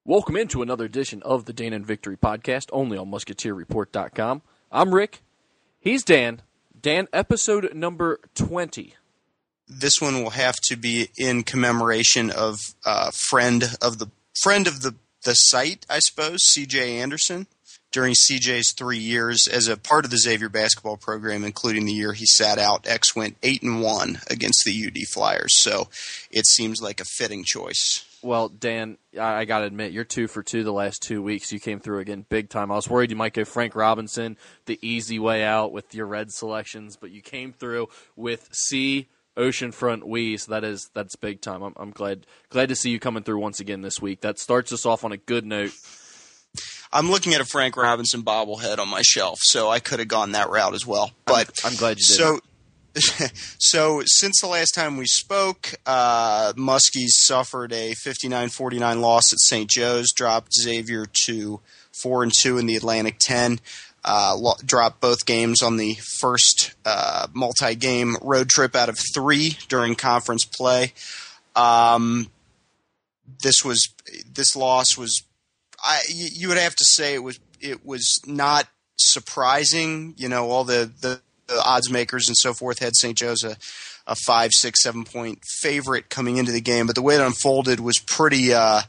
Welcome into another edition of the Dan and Victory podcast, only on MusketeerReport.com. I'm Rick. He's Dan. Dan, episode number 20. This one will have to be in commemoration of friend of the site, I suppose, C.J. Anderson. During C.J.'s 3 years as a part of the Xavier basketball program, including the year he sat out, X went 8-1 against the UD Flyers. So it seems like a fitting choice. Well, Dan, I got to admit, you're 2 for 2 the last 2 weeks. You came through again big time. I was worried you might go Frank Robinson, the easy way out with your red selections, but you came through with C, Oceanfront, We. So that's big time. I'm glad to see you coming through once again this week. That starts us off on a good note. I'm looking at a Frank Robinson bobblehead on my shelf, so I could have gone that route as well. But I'm glad you did. So since the last time we spoke, Muskies suffered a 59-49 loss at St. Joe's, dropped Xavier to 4-2 in the Atlantic 10, dropped both games on the first multi-game road trip out of 3 during conference play. This loss was. You would have to say it was not surprising. You know, all the odds makers and so forth had St. Joe's a 5, 6, 7 point favorite coming into the game, but the way it unfolded was pretty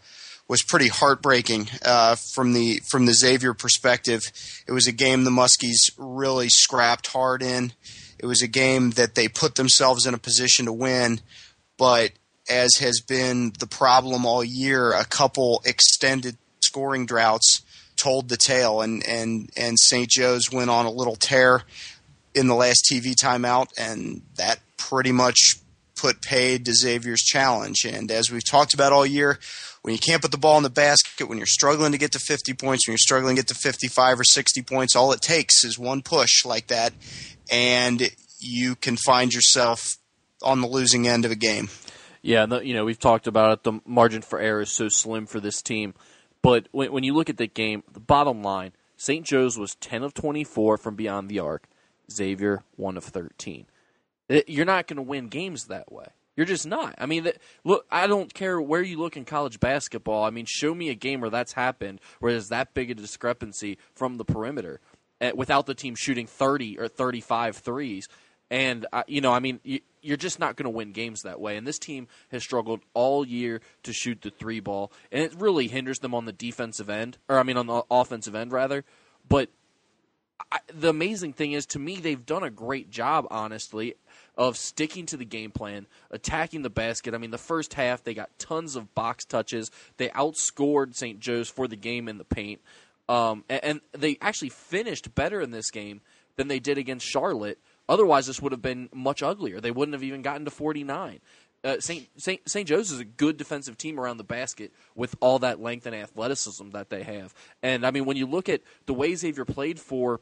heartbreaking from the Xavier perspective. It was a game the Muskies really scrapped hard in. It was a game that they put themselves in a position to win, but as has been the problem all year, a couple extended scoring droughts told the tale, and St. Joe's went on a little tear in the last TV timeout, and that pretty much put paid to Xavier's challenge. And as we've talked about all year, when you can't put the ball in the basket, when you're struggling to get to 50 points, when you're struggling to get to 55 or 60 points, all it takes is one push like that, and you can find yourself on the losing end of a game. Yeah, we've talked about it. The margin for error is so slim for this team. But when you look at the game, the bottom line, St. Joe's was 10 of 24 from beyond the arc. Xavier, 1 of 13. You're not going to win games that way. You're just not. I mean, look, I don't care where you look in college basketball. I mean, show me a game where that's happened, where there's that big a discrepancy from the perimeter without the team shooting 30 or 35 threes. And, you're just not going to win games that way. And this team has struggled all year to shoot the 3 ball. And it really hinders them on the defensive end, on the offensive end, rather. But the amazing thing is, to me, they've done a great job, honestly, of sticking to the game plan, attacking the basket. I mean, the first half, they got tons of box touches. They outscored St. Joe's for the game in the paint. And they actually finished better in this game than they did against Charlotte. Otherwise, this would have been much uglier. They wouldn't have even gotten to 49. St. Joe's is a good defensive team around the basket with all that length and athleticism that they have. And, I mean, when you look at the way Xavier played for,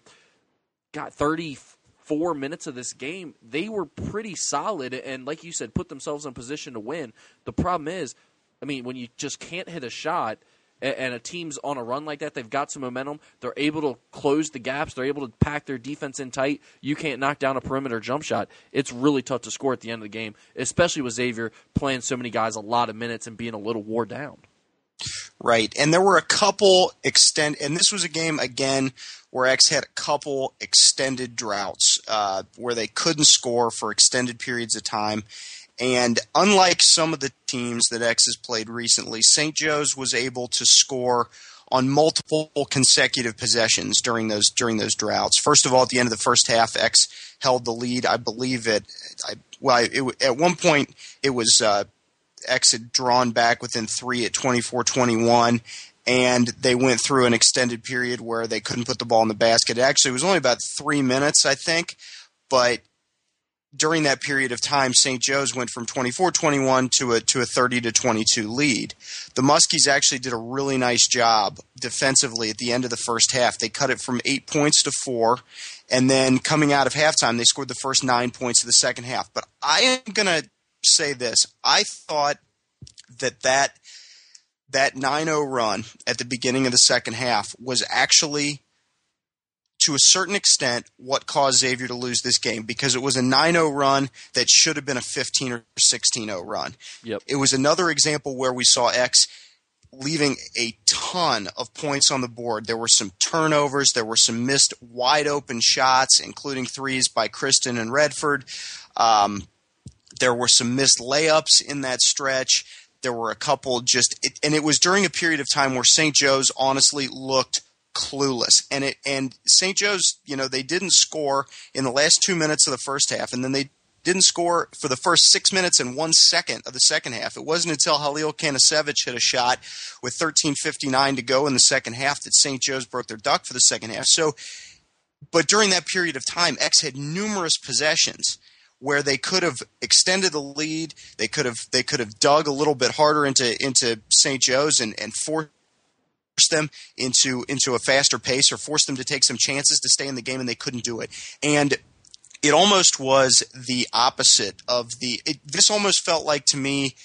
34 minutes of this game, they were pretty solid and, like you said, put themselves in a position to win. The problem is, I mean, when you just can't hit a shot and a team's on a run like that, they've got some momentum, they're able to close the gaps, they're able to pack their defense in tight, you can't knock down a perimeter jump shot. It's really tough to score at the end of the game, especially with Xavier playing so many guys a lot of minutes and being a little wore down. Right, and there were a couple and this was a game, again, where X had a couple extended droughts where they couldn't score for extended periods of time. And unlike some of the teams that X has played recently, St. Joe's was able to score on multiple consecutive possessions during those droughts. First of all, at the end of the first half, X held the lead. I believe at one point it was X had drawn back within 3 at 24-21, and they went through an extended period where they couldn't put the ball in the basket. Actually, it was only about 3 minutes, I think, but during that period of time, St. Joe's went from 24-21 to a 30-22 lead. The Muskies actually did a really nice job defensively at the end of the first half. They cut it from 8 points to 4, and then coming out of halftime, they scored the first 9 points of the second half. But I am going to say this. I thought that 9-0 run at the beginning of the second half was actually, to a certain extent, what caused Xavier to lose this game, because it was a 9-0 run that should have been a 15 or 16-0 run. Yep. It was another example where we saw X leaving a ton of points on the board. There were some turnovers. There were some missed wide-open shots, including threes by Kristen and Redford. There were some missed layups in that stretch. There were a couple and it was during a period of time where St. Joe's honestly looked clueless. And St. Joe's, they didn't score in the last 2 minutes of the first half, and then they didn't score for the first 6 minutes and 1 second of the second half. It wasn't until Halil Kanasevich hit a shot with 13:59 to go in the second half that St. Joe's broke their duck for the second half. But during that period of time, X had numerous possessions where they could have extended the lead. They could have dug a little bit harder into St. Joe's and forced them into a faster pace, or forced them to take some chances to stay in the game, and they couldn't do it. And it almost was the opposite of this almost felt like to me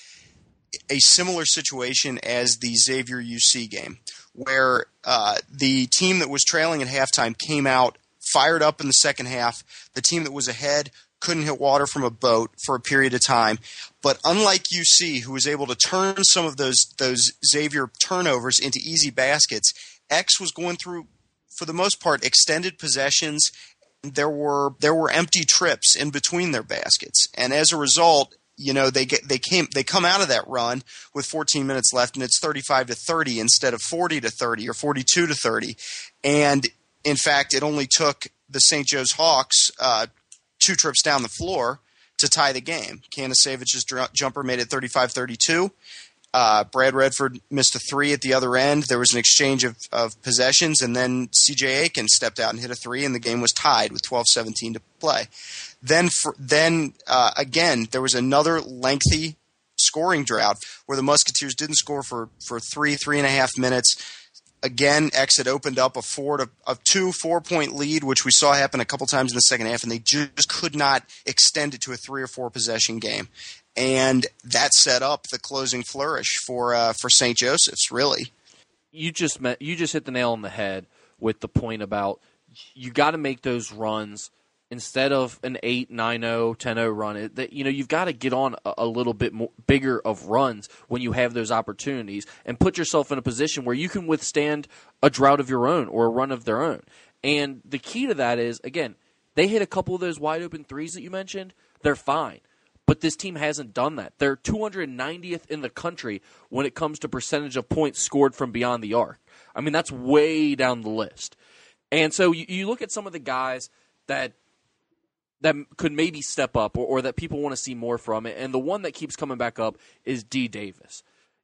a similar situation as the Xavier UC game, where the team that was trailing at halftime came out fired up in the second half. The team that was ahead couldn't hit water from a boat for a period of time. But unlike UC, who was able to turn some of those Xavier turnovers into easy baskets, X was going through, for the most part, extended possessions. There were empty trips in between their baskets, and as a result, they come out of that run with 14 minutes left, and it's 35-30 instead of 40-30 or 42-30. And in fact, it only took the St. Joe's Hawks 2 trips down the floor to tie the game. Kanasevich's jumper made it 35-32. Brad Redford missed a 3 at the other end. There was an exchange of possessions, and then C.J. Aiken stepped out and hit a 3, and the game was tied with 12:17 to play. Then again, there was another lengthy scoring drought where the Musketeers didn't score for 3.5 minutes. Again, X had opened up a 4-point lead, which we saw happen a couple times in the second half, and they just could not extend it to a 3 or 4 possession game. And that set up the closing flourish for St. Joseph's, really. You just hit the nail on the head with the point about you got to make those runs instead of an 8, 9-0, 10-0 run. You've got to get on a little bit more bigger of runs when you have those opportunities and put yourself in a position where you can withstand a drought of your own or a run of their own. And the key to that is, again, they hit a couple of those wide open threes that you mentioned. They're fine. But this team hasn't done that. They're 290th in the country when it comes to percentage of points scored from beyond the arc. I mean, that's way down the list. And so you look at some of the guys that could maybe step up or that people want to see more from it. And the one that keeps coming back up is D. Davis.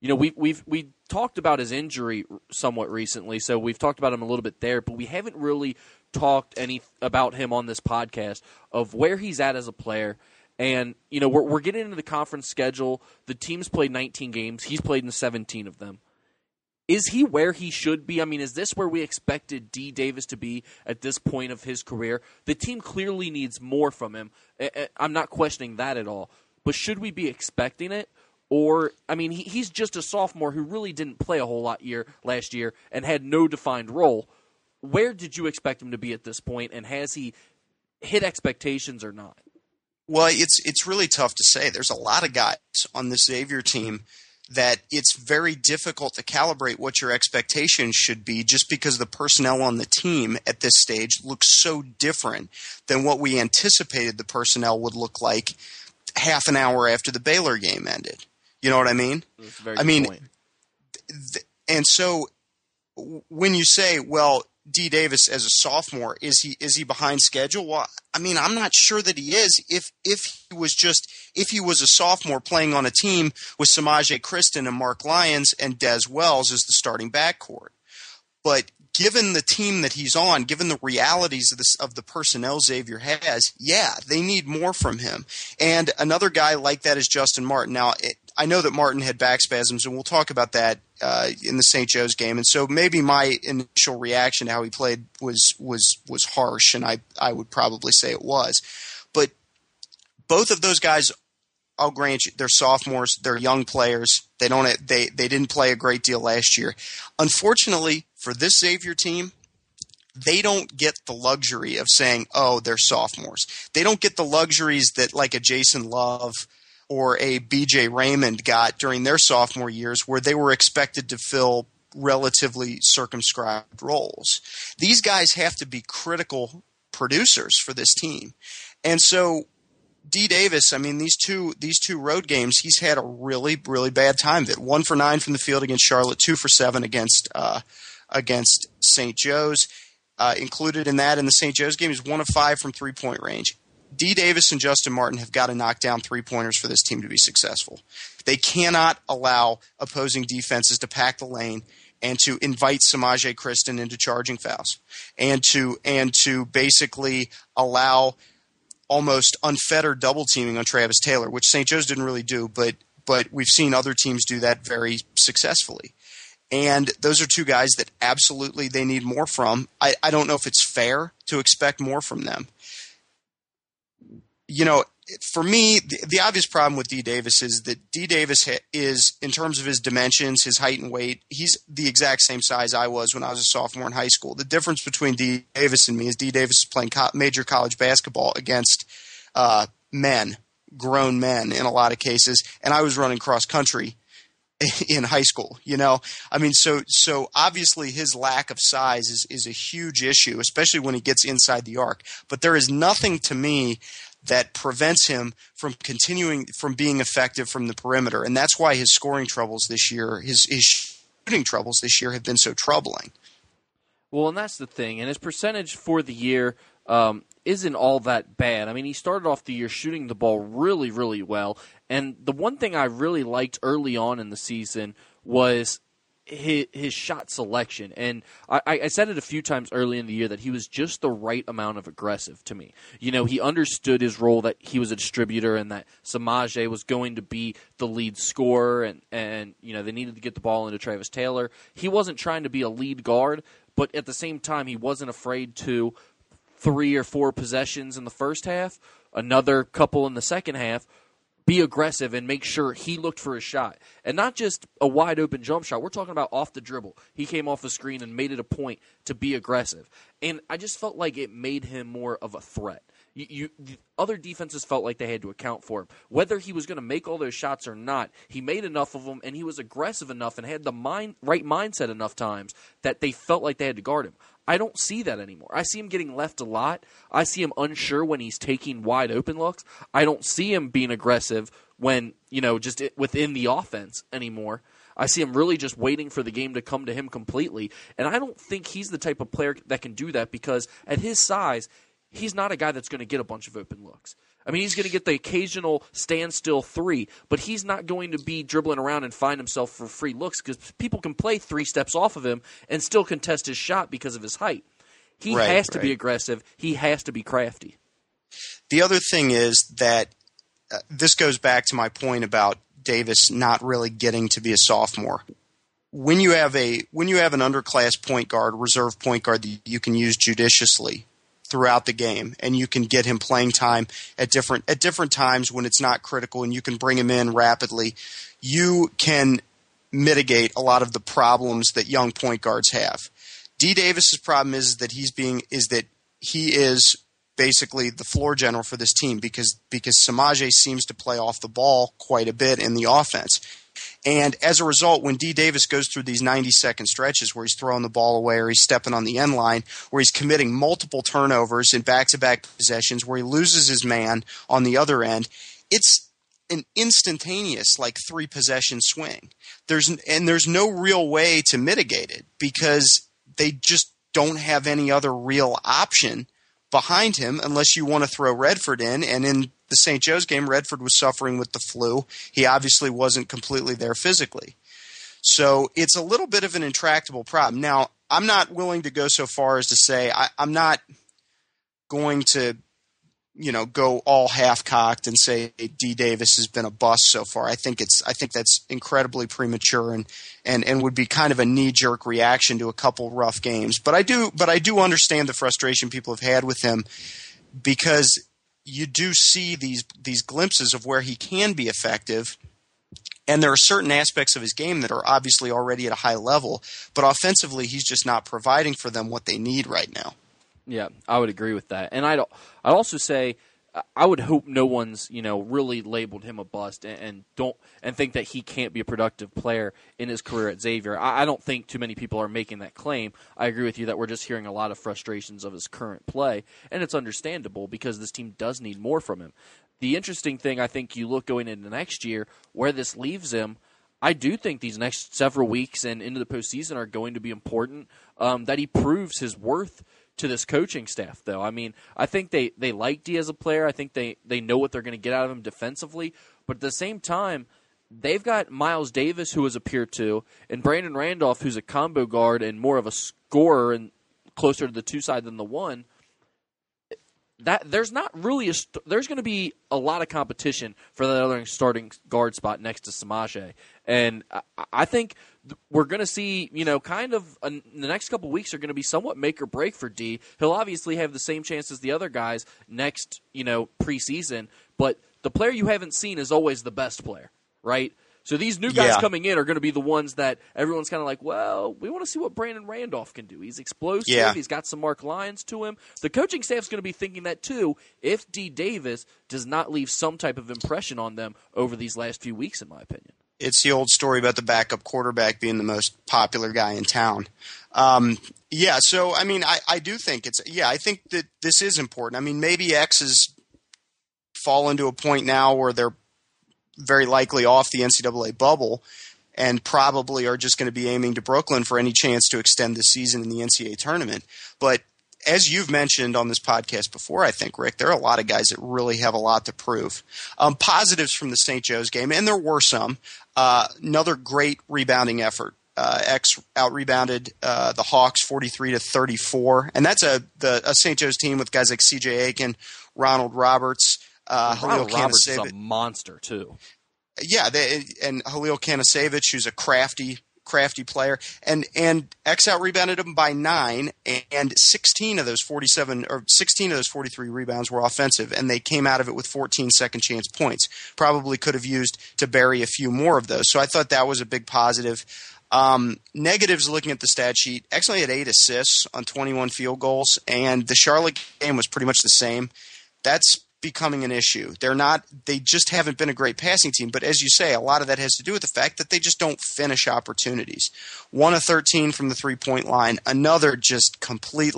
We talked about his injury somewhat recently, so we've talked about him a little bit there, but we haven't really talked about him on this podcast of where he's at as a player. And, we're getting into the conference schedule. The team's played 19 games. He's played in 17 of them. Is he where he should be? I mean, is this where we expected D. Davis to be at this point of his career? The team clearly needs more from him. I'm not questioning that at all. But should we be expecting it? Or, I mean, he's just a sophomore who really didn't play a whole lot last year and had no defined role. Where did you expect him to be at this point, and has he hit expectations or not? Well, it's really tough to say. There's a lot of guys on this Xavier team that it's very difficult to calibrate what your expectations should be just because the personnel on the team at this stage looks so different than what we anticipated the personnel would look like half an hour after the Baylor game ended. You know what I mean? That's a very good point. And so when you say, well, D. Davis as a sophomore, is he behind schedule? Well, I mean, I'm not sure that he is. If he was a sophomore playing on a team with Samaje Kristen and Mark Lyons and Des Wells as the starting backcourt. But given the team that he's on, given the realities of the personnel Xavier has, yeah, they need more from him. And another guy like that is Justin Martin. Now, I know that Martin had back spasms, and we'll talk about that in the St. Joe's game. And so maybe my initial reaction to how he played was harsh, and I would probably say it was. But both of those guys, I'll grant you, they're sophomores, they're young players. They didn't play a great deal last year. Unfortunately, for this Xavier team, they don't get the luxury of saying, oh, they're sophomores. They don't get the luxuries that like a Jason Love or a B.J. Raymond got during their sophomore years, where they were expected to fill relatively circumscribed roles. These guys have to be critical producers for this team. And so D. Davis, I mean, these two road games, he's had a really, really bad time of it. 1 for 9 from the field against Charlotte, 2 for 7 against St. Joe's. Included in that in the St. Joe's game is 1 of 5 from 3-point range. D. Davis and Justin Martin have got to knock down 3-pointers for this team to be successful. They cannot allow opposing defenses to pack the lane and to invite Samaje Cristton into charging fouls, and to basically allow almost unfettered double teaming on Travis Taylor, which St. Joe's didn't really do, but we've seen other teams do that very successfully. And those are two guys that absolutely they need more from. I don't know if it's fair to expect more from them. You know, for me, the obvious problem with D. Davis is that D. Davis is, in terms of his dimensions, his height and weight, he's the exact same size I was when I was a sophomore in high school. The difference between D. Davis and me is D. Davis is playing major college basketball against men, grown men in a lot of cases, and I was running cross country in high school. You know, I mean, so obviously his lack of size is a huge issue, especially when he gets inside the arc. But there is nothing to me that prevents him from continuing from being effective from the perimeter. And that's why his scoring troubles this year, his shooting troubles this year have been so troubling. Well, and that's the thing. And his percentage for the year isn't all that bad. I mean, he started off the year shooting the ball really, really well. And the one thing I really liked early on in the season was his shot selection. And I said it a few times early in the year that he was just the right amount of aggressive to me. You know, he understood his role, that he was a distributor and that Samaje was going to be the lead scorer, and you know, they needed to get the ball into Travis Taylor. He wasn't trying to be a lead guard, but at the same time, he wasn't afraid to 3 or 4 possessions in the first half, another couple in the second half, be aggressive and make sure he looked for a shot. And not just a wide-open jump shot. We're talking about off the dribble. He came off the screen and made it a point to be aggressive. And I just felt like it made him more of a threat. The other defenses felt like they had to account for him. Whether he was going to make all those shots or not, he made enough of them, and he was aggressive enough and had the right mindset enough times that they felt like they had to guard him. I don't see that anymore. I see him getting left a lot. I see him unsure when he's taking wide open looks. I don't see him being aggressive when, you know, just within the offense anymore. I see him really just waiting for the game to come to him completely. And I don't think he's the type of player that can do that, because at his size, he's not a guy that's going to get a bunch of open looks. I mean, he's going to get the occasional standstill 3, but he's not going to be dribbling around and find himself for free looks, because people can play 3 steps off of him and still contest his shot because of his height. He has to be aggressive. He has to be crafty. The other thing is that this goes back to my point about Davis not really getting to be a sophomore. When you have an underclass point guard, reserve point guard that you can use judiciously throughout the game, and you can get him playing time at different times when it's not critical, and you can bring him in rapidly, you can mitigate a lot of the problems that young point guards have. D. Davis's problem is that he is basically the floor general for this team, because Samaje seems to play off the ball quite a bit in the offense. And as a result, when D. Davis goes through these 90-second stretches where he's throwing the ball away, or he's stepping on the end line, where he's committing multiple turnovers in back-to-back possessions, where he loses his man on the other end, it's an instantaneous, 3-possession swing. There's no real way to mitigate it, because they just don't have any other real option behind him unless you want to throw Redford in. And in the St. Joe's game, Redford was suffering with the flu. He obviously wasn't completely there physically. So it's a little bit of an intractable problem. Now, I'm not willing to go so far as to say I'm not going to, go all half-cocked and say D. Davis has been a bust so far. I think that's incredibly premature and would be kind of a knee-jerk reaction to a couple rough games. But I do understand the frustration people have had with him, because you do see these glimpses of where he can be effective, and there are certain aspects of his game that are obviously already at a high level, but offensively he's just not providing for them what they need right now. Yeah, I would agree with that. And I'd also say I would hope no one's really labeled him a bust and think that he can't be a productive player in his career at Xavier. I don't think too many people are making that claim. I agree with you that we're just hearing a lot of frustrations of his current play, and it's understandable because this team does need more from him. The interesting thing, I think, you look going into next year where this leaves him. I do think these next several weeks and into the postseason are going to be important. That he proves his worth to this coaching staff, though. I mean, I think they like D as a player. I think they know what they're going to get out of him defensively. But at the same time, they've got Miles Davis, who has appeared to, and Brandon Randolph, who's a combo guard and more of a scorer and closer to the 2 side than the 1. That there's not really there's going to be a lot of competition for that other starting guard spot next to Samaje, and I think we're going to see the next couple weeks are going to be somewhat make or break for D. He'll obviously have the same chance as the other guys next preseason, but the player you haven't seen is always the best player, right? So these new guys coming in are going to be the ones that everyone's kind of like, well, we want to see what Brandon Randolph can do. He's explosive. Yeah. He's got some Mark Lyons to him. The coaching staff's going to be thinking that too if D. Davis does not leave some type of impression on them over these last few weeks, in my opinion. It's the old story about the backup quarterback being the most popular guy in town. So, I mean, I do think I think that this is important. I mean, maybe X has fallen to a point now where they're very likely off the NCAA bubble and probably are just going to be aiming to Brooklyn for any chance to extend the season in the NCAA tournament. But as you've mentioned on this podcast before, I think, Rick, there are a lot of guys that really have a lot to prove. Positives from the St. Joe's game, and there were some. Another great rebounding effort. X out-rebounded the Hawks 43-34, and that's a St. Joe's team with guys like C.J. Aiken, Ronald Roberts, Ronald Roberts is a monster too. Yeah, and Halil Kanasevich, who's a crafty player, and X out rebounded him by 9, and 16 of those 43 rebounds were offensive, and they came out of it with 14 second chance points. Probably could have used to bury a few more of those. So I thought that was a big positive. Negatives, looking at the stat sheet, X only had 8 assists on 21 field goals, and the Charlotte game was pretty much the same. That's becoming an issue. They just haven't been a great passing team, but as you say, a lot of that has to do with the fact that they just don't finish opportunities. 1 of 13 from the 3-point line, another just complete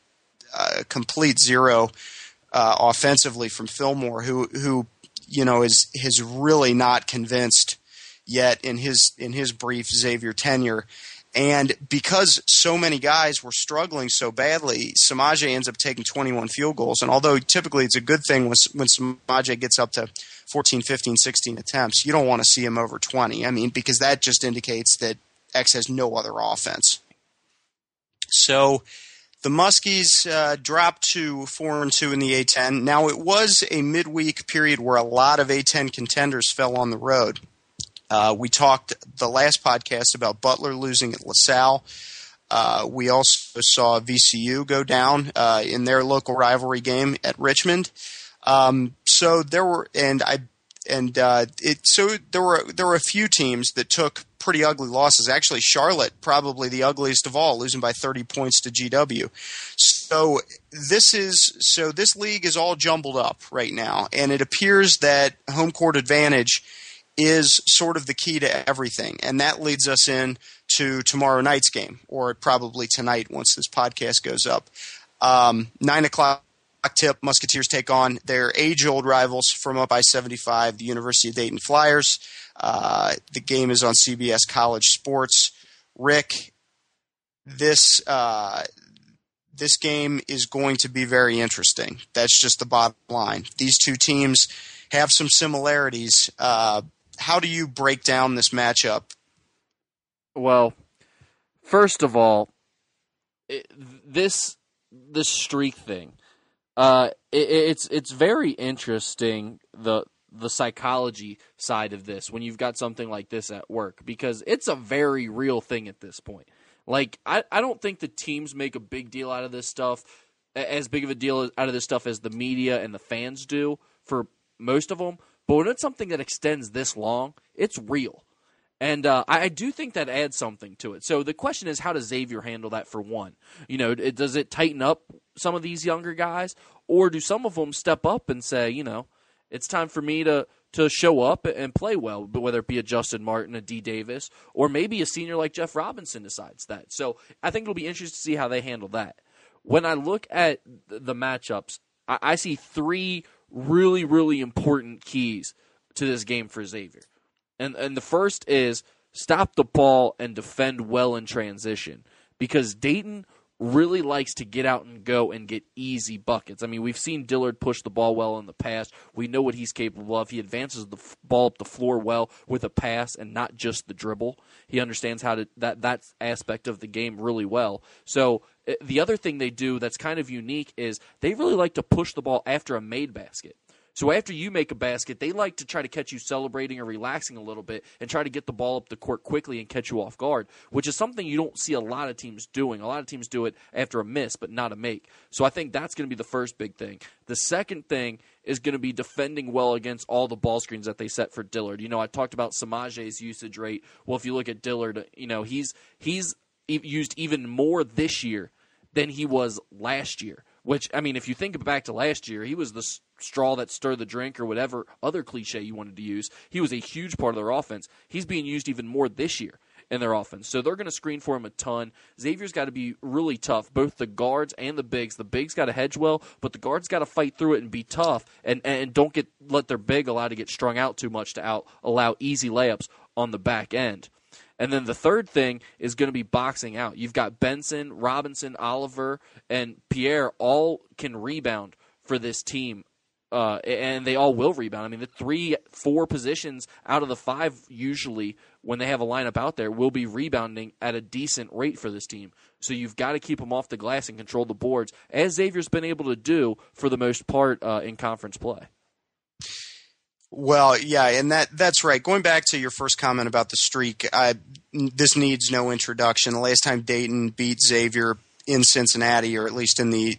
zero offensively from Fillmore, who is really not convinced yet in his brief Xavier tenure. And because so many guys were struggling so badly, Samaje ends up taking 21 field goals. And although typically it's a good thing when Samaje gets up to 14, 15, 16 attempts, you don't want to see him over 20. I mean, because that just indicates that X has no other offense. So the Muskies dropped to 4-2 in the A-10. Now, it was a midweek period where a lot of A-10 contenders fell on the road. We talked the last podcast about Butler losing at LaSalle. We also saw VCU go down in their local rivalry game at Richmond. So there were a few teams that took pretty ugly losses. Actually, Charlotte, probably the ugliest of all, losing by 30 points to GW. So this league is all jumbled up right now, and it appears that home court advantage is sort of the key to everything. And that leads us in to tomorrow night's game, or probably tonight once this podcast goes up. 9:00 tip, Musketeers take on their age-old rivals from up I-75, the University of Dayton Flyers. The game is on CBS College Sports. Rick, this game is going to be very interesting. That's just the bottom line. These two teams have some similarities. How do you break down this matchup? Well, first of all, this streak thing, it's very interesting, the psychology side of this when you've got something like this at work, because it's a very real thing at this point. Like, I don't think the teams make a big deal out of this stuff, as big of a deal out of this stuff as the media and the fans do for most of them. But when it's something that extends this long, it's real. And I do think that adds something to it. So the question is, how does Xavier handle that for one? Does it tighten up some of these younger guys? Or do some of them step up and say, it's time for me to show up and play well, but whether it be a Justin Martin, a D. Davis, or maybe a senior like Jeff Robinson decides that. So I think it'll be interesting to see how they handle that. When I look at the matchups, I see three really, really important keys to this game for Xavier. And the first is stop the ball and defend well in transition, because Dayton really likes to get out and go and get easy buckets. I mean, we've seen Dillard push the ball well in the past. We know what he's capable of. He advances the ball up the floor well with a pass and not just the dribble. He understands how to that aspect of the game really well. So the other thing they do that's kind of unique is they really like to push the ball after a made basket. So after you make a basket, they like to try to catch you celebrating or relaxing a little bit and try to get the ball up the court quickly and catch you off guard, which is something you don't see a lot of teams doing. A lot of teams do it after a miss, but not a make. So I think that's going to be the first big thing. The second thing is going to be defending well against all the ball screens that they set for Dillard. I talked about Samaje's usage rate. Well, if you look at Dillard, he's used even more this year than he was last year. Which, I mean, if you think back to last year, he was the straw that stirred the drink or whatever other cliche you wanted to use. He was a huge part of their offense. He's being used even more this year in their offense. So they're going to screen for him a ton. Xavier's got to be really tough, both the guards and the bigs. The bigs got to hedge well, but the guards got to fight through it and be tough and don't let their big allow to get strung out too much to allow easy layups on the back end. And then the third thing is going to be boxing out. You've got Benson, Robinson, Oliver, and Pierre all can rebound for this team, and they all will rebound. I mean, the 3-4 positions out of the 5 usually when they have a lineup out there will be rebounding at a decent rate for this team. So you've got to keep them off the glass and control the boards, as Xavier's been able to do for the most part in conference play. Well, yeah, and that's right. Going back to your first comment about the streak, this needs no introduction. The last time Dayton beat Xavier in Cincinnati, or at least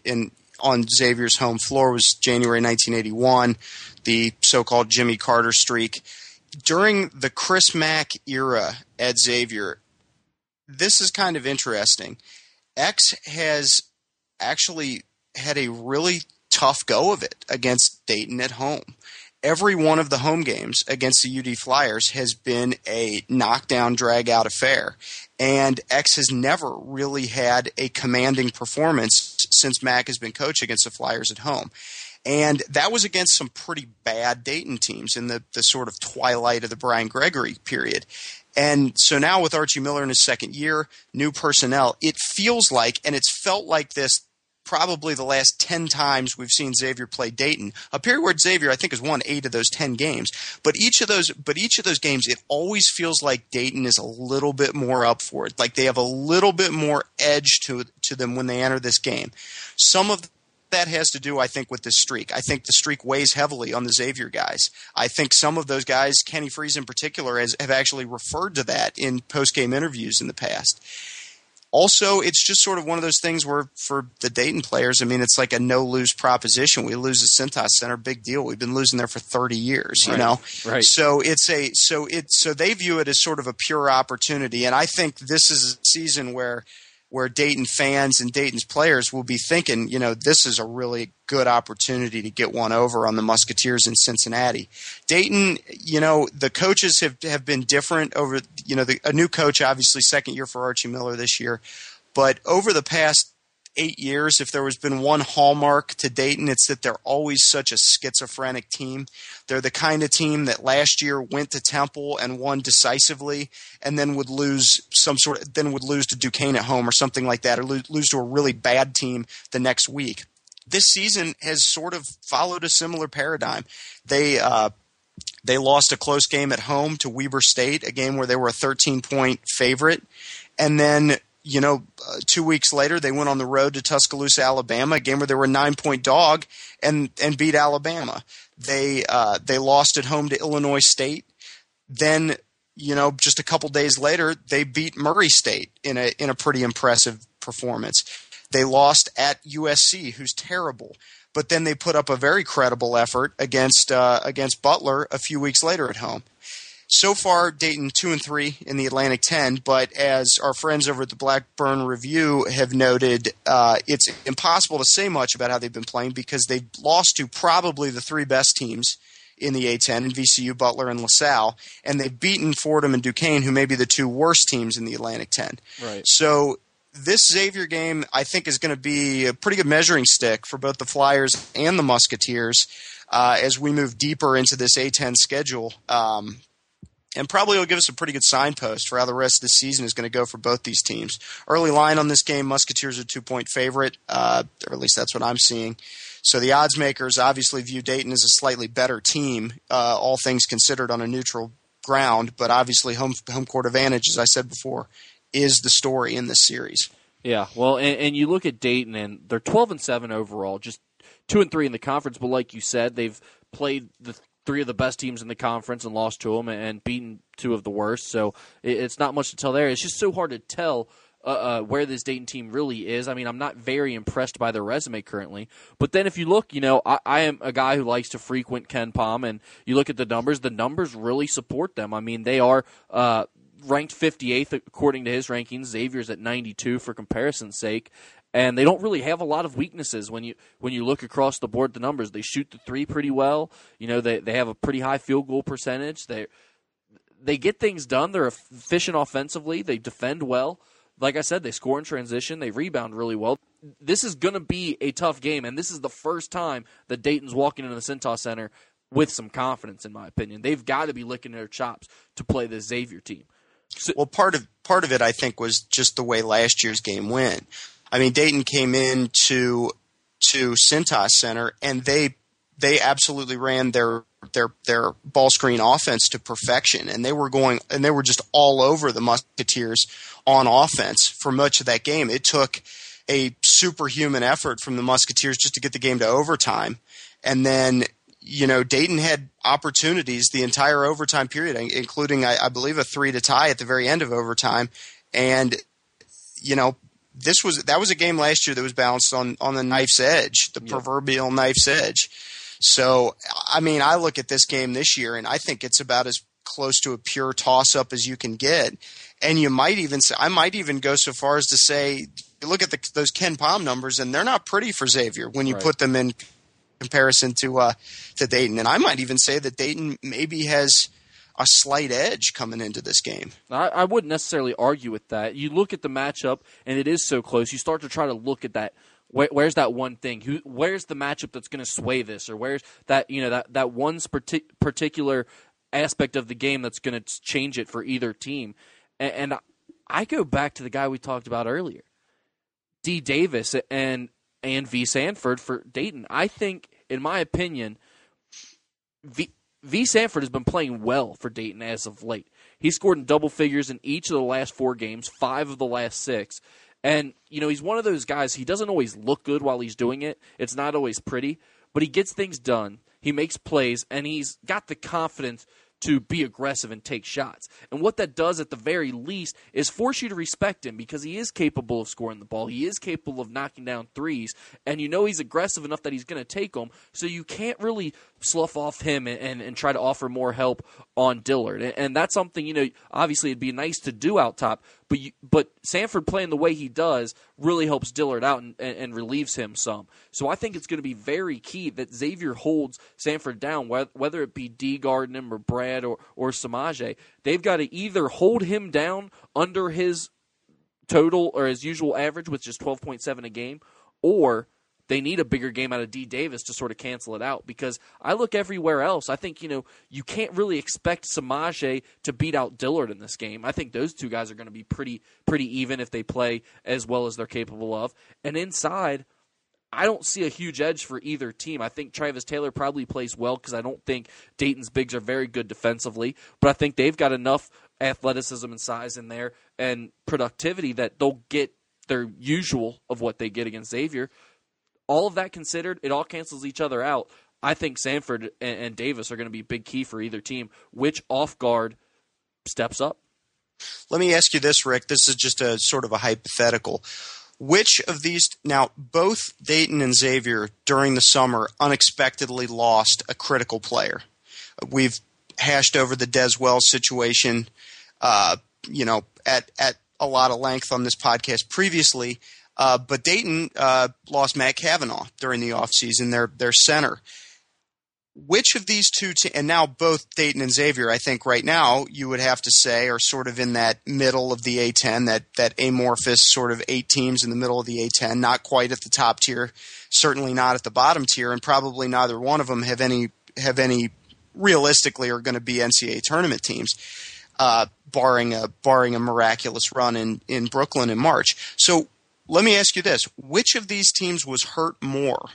on Xavier's home floor, was January 1981, the so-called Jimmy Carter streak. During the Chris Mack era at Xavier, this is kind of interesting. X has actually had a really tough go of it against Dayton at home. Every one of the home games against the UD Flyers has been a knockdown, drag-out affair. And X has never really had a commanding performance since Mack has been coach against the Flyers at home. And that was against some pretty bad Dayton teams in the sort of twilight of the Brian Gregory period. And so now with Archie Miller in his second year, new personnel, it feels like, and it's felt like this probably the last 10 times we've seen Xavier play Dayton, a period where Xavier, I think, has won 8 of those 10 games. But each of those games, it always feels like Dayton is a little bit more up for it. Like they have a little bit more edge to them when they enter this game. Some of that has to do, I think, with the streak. I think the streak weighs heavily on the Xavier guys. I think some of those guys, Kenny Freese in particular, have actually referred to that in post-game interviews in the past. Also, it's just sort of one of those things where for the Dayton players, I mean, it's like a no-lose proposition. We lose at Cintas Center, big deal. We've been losing there for 30 years, you know? Right. So so they view it as sort of a pure opportunity. And I think this is a season where Dayton fans and Dayton's players will be thinking, this is a really good opportunity to get one over on the Musketeers in Cincinnati. Dayton, the coaches have been different over, a new coach, obviously second year for Archie Miller this year. But over the past 8 years, if there has been one hallmark to Dayton, it's that they're always such a schizophrenic team. They're the kind of team that last year went to Temple and won decisively, and then would lose to Duquesne at home or something like that, or lose to a really bad team the next week. This season has sort of followed a similar paradigm. They lost a close game at home to Weber State, a game where they were a 13-point favorite, and then 2 weeks later, they went on the road to Tuscaloosa, Alabama, a game where they were a 9-point dog and beat Alabama. They lost at home to Illinois State. Then, just a couple days later, they beat Murray State in a pretty impressive performance. They lost at USC, who's terrible. But then they put up a very credible effort against Butler a few weeks later at home. So far, Dayton 2-3 in the Atlantic 10, but as our friends over at the Blackburn Review have noted, it's impossible to say much about how they've been playing because they've lost to probably the three best teams in the A10, in VCU, Butler, and LaSalle, and they've beaten Fordham and Duquesne, who may be the two worst teams in the Atlantic 10. Right. So this Xavier game, I think, is going to be a pretty good measuring stick for both the Flyers and the Musketeers as we move deeper into this A10 schedule. And probably will give us a pretty good signpost for how the rest of the season is going to go for both these teams. Early line on this game, Musketeers are 2-point favorite, or at least that's what I'm seeing. So the odds makers obviously view Dayton as a slightly better team, all things considered on a neutral ground. But obviously home court advantage, as I said before, is the story in this series. Yeah, well, and you look at Dayton, and they're 12-7 overall, just 2-3 in the conference. But like you said, they've played the three of the best teams in the conference and lost to them and beaten two of the worst. So it's not much to tell there. It's just so hard to tell where this Dayton team really is. I mean, I'm not very impressed by their resume currently. But then if you look, I am a guy who likes to frequent KenPom, and you look at the numbers really support them. I mean, they are ranked 58th according to his rankings. Xavier's at 92 for comparison's sake. And they don't really have a lot of weaknesses when you look across the board. The numbers, they shoot the three pretty well. They have a pretty high field goal percentage. They get things done. They're efficient offensively. They defend well. Like I said, they score in transition. They rebound really well. This is going to be a tough game, and this is the first time that Dayton's walking into the Cintas Center with some confidence, in my opinion. They've got to be licking their chops to play this Xavier team. So, well, part of it, I think, was just the way last year's game went. I mean, Dayton came in to Cintas Center, and they absolutely ran their ball screen offense to perfection, and they were just all over the Musketeers on offense for much of that game. It took a superhuman effort from the Musketeers just to get the game to overtime, and then Dayton had opportunities the entire overtime period, including I believe a 3 to tie at the very end of overtime, and that was a game last year that was balanced on the knife's edge, the proverbial knife's edge. So, I mean, I look at this game this year, and I think it's about as close to a pure toss-up as you can get. And I might even go so far as to say, you look at those KenPom numbers, and they're not pretty for Xavier when you put them in comparison to Dayton. And I might even say that Dayton maybe has a slight edge coming into this game. I wouldn't necessarily argue with that. You look at the matchup, and it is so close. You start to try to look at that. Where's that one thing? Where's the matchup that's going to sway this, or where's that that one particular aspect of the game that's going to change it for either team? And I go back to the guy we talked about earlier, D. Davis and V. Sanford for Dayton. I think, in my opinion, V. Sanford has been playing well for Dayton as of late. He scored in double figures in each of the last 4 games, 5 of the last 6. And, he's one of those guys, he doesn't always look good while he's doing it. It's not always pretty, but he gets things done. He makes plays, and he's got the confidence to be aggressive and take shots. And what that does at the very least is force you to respect him because he is capable of scoring the ball. He is capable of knocking down threes. And he's aggressive enough that he's going to take them. So you can't really slough off him and try to offer more help on Dillard. And that's something, obviously it'd be nice to do out top. But Sanford playing the way he does really helps Dillard out and relieves him some. So I think it's going to be very key that Xavier holds Sanford down, whether it be D. Gardner or Brad or Samaje. They've got to either hold him down under his total or his usual average, which is 12.7 a game, or they need a bigger game out of D. Davis to sort of cancel it out. Because I look everywhere else. I think, you can't really expect Samaje to beat out Dillard in this game. I think those two guys are going to be pretty even if they play as well as they're capable of. And inside, I don't see a huge edge for either team. I think Travis Taylor probably plays well because I don't think Dayton's bigs are very good defensively. But I think they've got enough athleticism and size in there and productivity that they'll get their usual of what they get against Xavier. All of that considered, it all cancels each other out. I think Sanford and Davis are going to be big key for either team. Which off guard steps up? Let me ask you this, Rick. This is just a sort of a hypothetical. Which of these – now, both Dayton and Xavier during the summer unexpectedly lost a critical player. We've hashed over the Des Wells situation, at a lot of length on this podcast previously. But Dayton lost Matt Cavanaugh during the offseason, their center. Which of these two and now both Dayton and Xavier, I think right now you would have to say are sort of in that middle of the A10, that amorphous sort of 8 teams in the middle of the A10, not quite at the top tier, certainly not at the bottom tier, and probably neither one of them have any realistically are going to be NCAA tournament teams, barring a miraculous run in Brooklyn in March. So let me ask you this: which of these teams was hurt more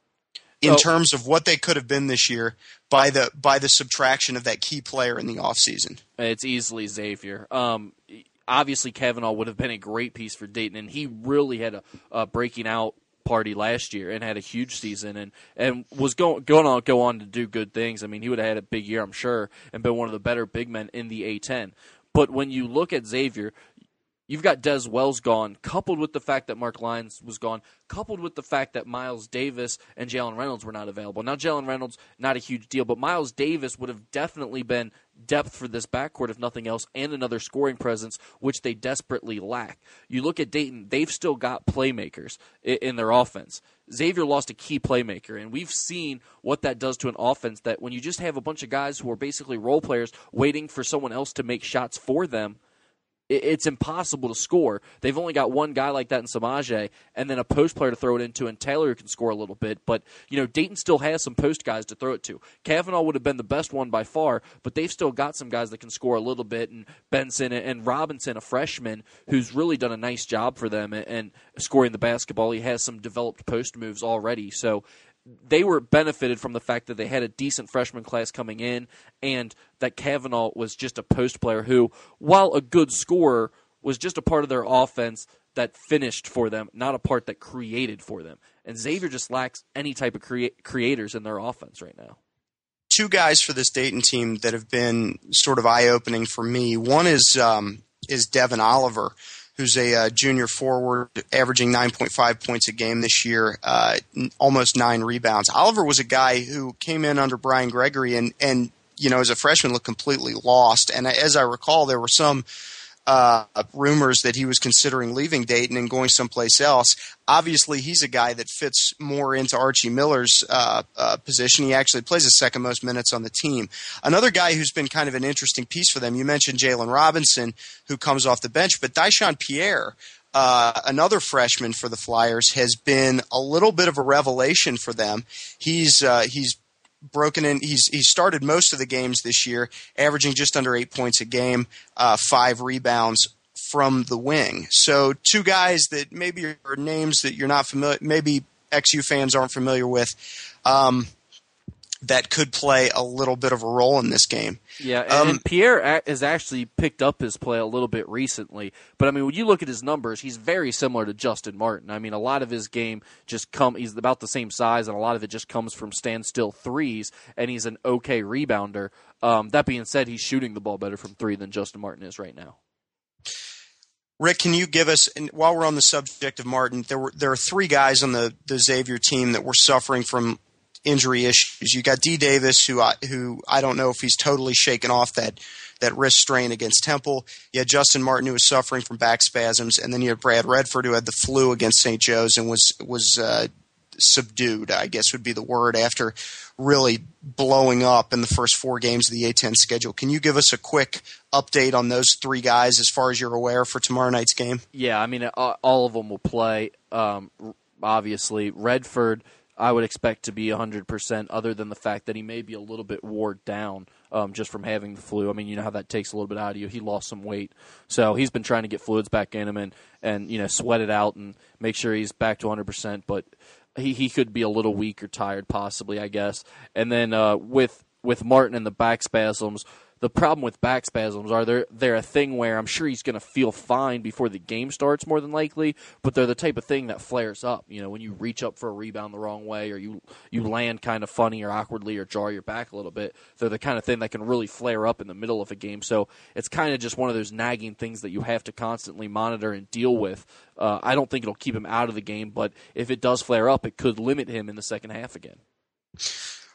in terms of what they could have been this year by the subtraction of that key player in the offseason? It's easily Xavier. Obviously, Kavanaugh would have been a great piece for Dayton, and he really had a breaking out party last year and had a huge season and was going to go on to do good things. I mean, he would have had a big year, I'm sure, and been one of the better big men in the A10. But when you look at Xavier, you've got Des Wells gone, coupled with the fact that Mark Lyons was gone, coupled with the fact that Miles Davis and Jalen Reynolds were not available. Now, Jalen Reynolds, not a huge deal, but Miles Davis would have definitely been depth for this backcourt, if nothing else, and another scoring presence, which they desperately lack. You look at Dayton, they've still got playmakers in their offense. Xavier lost a key playmaker, and we've seen what that does to an offense, that when you just have a bunch of guys who are basically role players waiting for someone else to make shots for them, it's impossible to score. They've only got one guy like that in Samaje, and then a post player to throw it into, and Taylor who can score a little bit. But, Dayton still has some post guys to throw it to. Kavanaugh would have been the best one by far, but they've still got some guys that can score a little bit, and Benson and Robinson, a freshman, who's really done a nice job for them and scoring the basketball. He has some developed post moves already. So they were benefited from the fact that they had a decent freshman class coming in, and that Kavanaugh was just a post player who, while a good scorer, was just a part of their offense that finished for them, not a part that created for them. And Xavier just lacks any type of creators in their offense right now. 2 guys for this Dayton team that have been sort of eye-opening for me. One is Devin Oliver, who's a junior forward, averaging 9.5 points a game this year, almost 9 rebounds. Oliver was a guy who came in under Brian Gregory and as a freshman looked completely lost. And as I recall, there were some rumors that he was considering leaving Dayton and going someplace else. Obviously, he's a guy that fits more into Archie Miller's position. He actually plays the second most minutes on the team. Another guy who's been kind of an interesting piece for them, you mentioned Jalen Robinson, who comes off the bench, but Dyshawn Pierre, another freshman for the Flyers, has been a little bit of a revelation for them. He's broken in. He's started most of the games this year, averaging just under 8 points a game, 5 rebounds from the wing. So 2 guys that maybe are names that you're not familiar, maybe XU fans aren't familiar with, that could play a little bit of a role in this game. Yeah, and Pierre has actually picked up his play a little bit recently. But, I mean, when you look at his numbers, he's very similar to Justin Martin. I mean, a lot of his game he's about the same size, and a lot of it just comes from standstill threes, and he's an okay rebounder. That being said, he's shooting the ball better from 3 than Justin Martin is right now. Rick, can you give us, and while we're on the subject of Martin, there are 3 guys on the Xavier team that were suffering from injury issues. You got D. Davis, who I don't know if he's totally shaken off that wrist strain against Temple. You had Justin Martin, who was suffering from back spasms, and then you had Brad Redford, who had the flu against St. Joe's and was subdued, I guess would be the word, after really blowing up in the first 4 games of the A10 schedule. Can you give us a quick update on those 3 guys as far as you're aware for tomorrow night's game? Yeah, I mean, all of them will play. Obviously, Redford, I would expect to be 100%, other than the fact that he may be a little bit wore down just from having the flu. I mean, you know how that takes a little bit out of you. He lost some weight. So he's been trying to get fluids back in him and sweat it out and make sure he's back to 100%. But he could be a little weak or tired possibly, I guess. And then with Martin and the back spasms, the problem with back spasms are they're a thing where I'm sure he's going to feel fine before the game starts more than likely, but they're the type of thing that flares up. When you reach up for a rebound the wrong way, or you land kind of funny or awkwardly or jar your back a little bit, they're the kind of thing that can really flare up in the middle of a game. So it's kind of just one of those nagging things that you have to constantly monitor and deal with. I don't think it'll keep him out of the game, but if it does flare up, it could limit him in the second half again.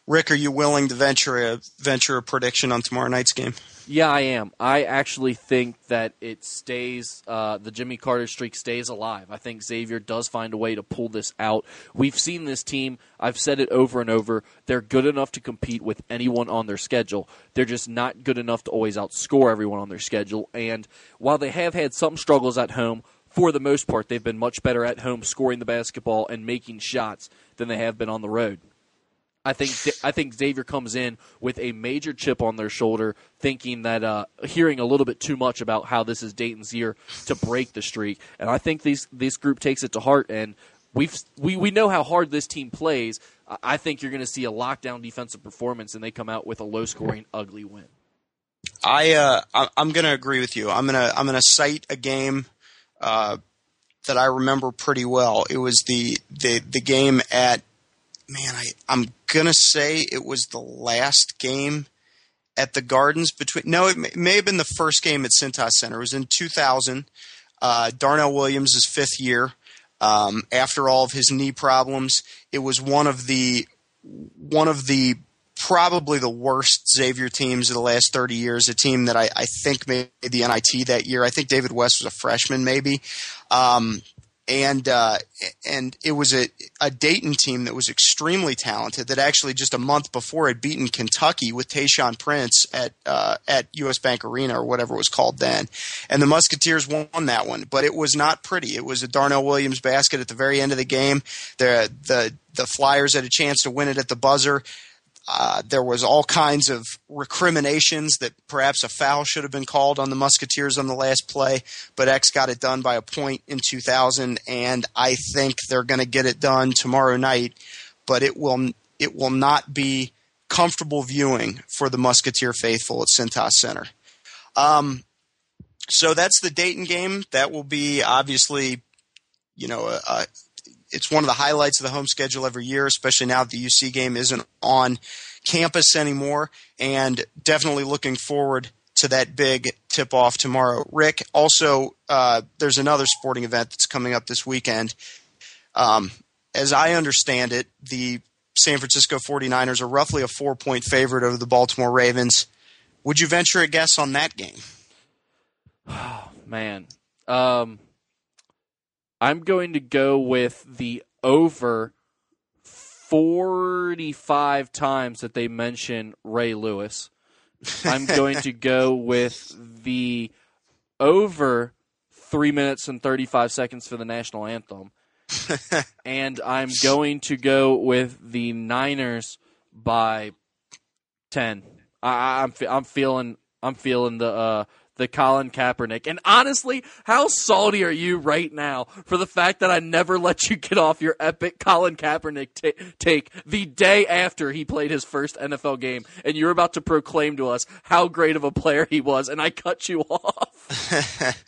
Rick, are you willing to venture a prediction on tomorrow night's game? Yeah, I am. I actually think that it stays, the Jimmy Carter streak stays alive. I think Xavier does find a way to pull this out. We've seen this team, I've said it over and over, they're good enough to compete with anyone on their schedule. They're just not good enough to always outscore everyone on their schedule. And while they have had some struggles at home, for the most part, they've been much better at home scoring the basketball and making shots than they have been on the road. I think Xavier comes in with a major chip on their shoulder, thinking that hearing a little bit too much about how this is Dayton's year to break the streak, and I think this group takes it to heart. And we know how hard this team plays. I think you're going to see a lockdown defensive performance, and they come out with a low-scoring, ugly win. I'm going to agree with you. I'm going to cite a game that I remember pretty well. It was the game at. Man, I'm going to say it was the last game at the Gardens it may have been the first game at Cintas Center. It was in 2000. Darnell Williams' fifth year. After all of his knee problems, it was one of the probably the worst Xavier teams of the last 30 years, a team that I think made the NIT that year. I think David West was a freshman maybe. And it was a Dayton team that was extremely talented that actually just a month before had beaten Kentucky with Tayshaun Prince at US Bank Arena or whatever it was called then. And the Musketeers won that one, but it was not pretty. It was a Darnell Williams basket at the very end of the game. The Flyers had a chance to win it at the buzzer. There was all kinds of recriminations that perhaps a foul should have been called on the Musketeers on the last play, but X got it done by a point in 2000, and I think they're going to get it done tomorrow night, but it will not be comfortable viewing for the Musketeer faithful at Cintas Center. So that's the Dayton game. That will be obviously, it's one of the highlights of the home schedule every year, especially now that the UC game isn't on campus anymore, and definitely looking forward to that big tip-off tomorrow. Rick, also, there's another sporting event that's coming up this weekend. As I understand it, the San Francisco 49ers are roughly a 4-point favorite over the Baltimore Ravens. Would you venture a guess on that game? Oh, man. I'm going to go with the over 45 times that they mention Ray Lewis. I'm going to go with the over 3 minutes and 35 seconds for the national anthem. And I'm going to go with the Niners by 10. I'm feeling the Colin Kaepernick. And honestly, how salty are you right now for the fact that I never let you get off your epic Colin Kaepernick take the day after he played his first NFL game, and you're about to proclaim to us how great of a player he was, and I cut you off?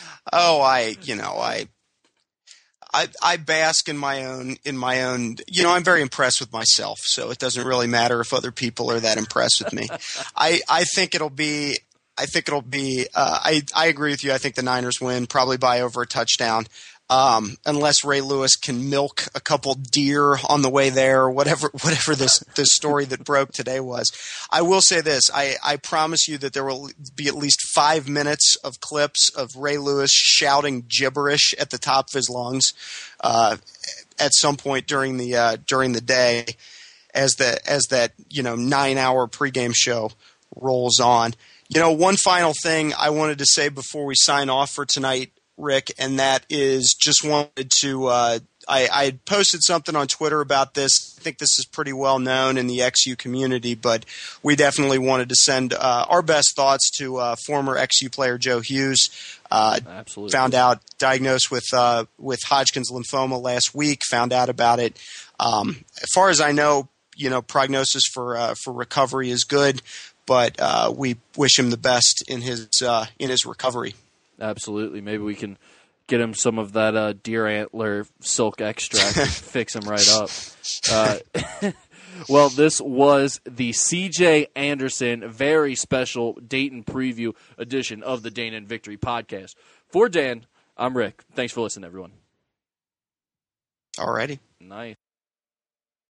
I bask in my own, I'm very impressed with myself, so it doesn't really matter if other people are that impressed with me. I think it'll be, I agree with you. I think the Niners win, probably by over a touchdown. Unless Ray Lewis can milk a couple deer on the way there, or whatever this story that broke today was. I will say this. I promise you that there will be at least 5 minutes of clips of Ray Lewis shouting gibberish at the top of his lungs, at some point during the day as that 9-hour pregame show rolls on. One final thing I wanted to say before we sign off for tonight, Rick, and that is just wanted to I posted something on Twitter about this. I think this is pretty well known in the XU community, but we definitely wanted to send our best thoughts to former XU player Joe Hughes. Absolutely. Found out, diagnosed with Hodgkin's lymphoma last week, found out about it. As far as I know, prognosis for recovery is good, but we wish him the best in his recovery. Absolutely. Maybe we can get him some of that deer antler silk extract and fix him right up. Well, this was the C.J. Anderson very special Dayton preview edition of the Dane and Victory podcast. For Dan, I'm Rick. Thanks for listening, everyone. Alrighty. Nice.